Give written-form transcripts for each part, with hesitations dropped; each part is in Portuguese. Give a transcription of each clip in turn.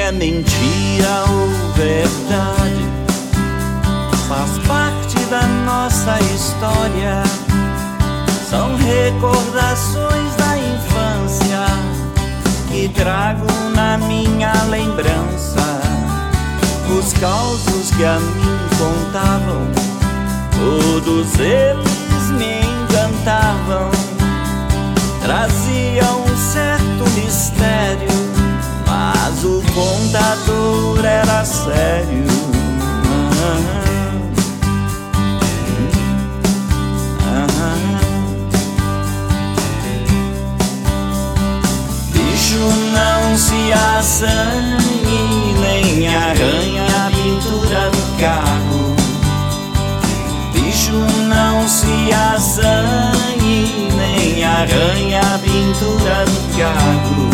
é mentira ou verdade, faz parte da nossa história. São recordações da infância que trago na minha lembrança. Os causos que a mim contavam, todos eles me encantavam. Traziam um certo mistério, mas o contador era sério. Bicho não se assanhe, nem arranha a pintura do carro. Bicho não se assanhe, nem arranha a pintura do carro.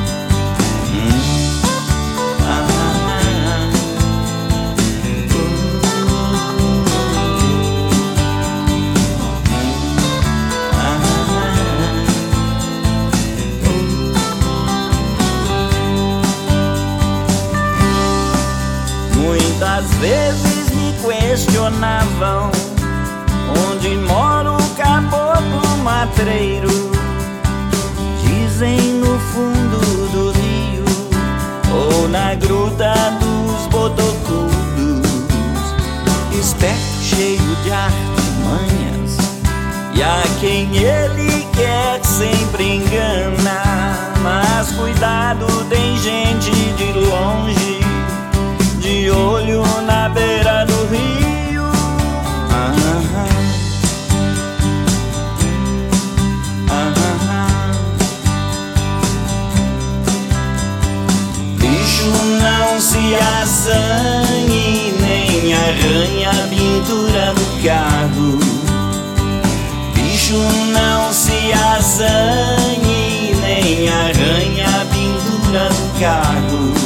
Muitas vezes me questionavam onde mora o caboclo matreiro. Dizem no fundo do rio ou na gruta dos botocudos. Esperto, cheio de artimanhas, e a quem ele quer sempre engana. Mas cuidado, tem gente de longe, de olho na beira do rio. Bicho não se assanhe, nem arranha a pintura do carro. Bicho não se assanhe, nem arranha a pintura do carro.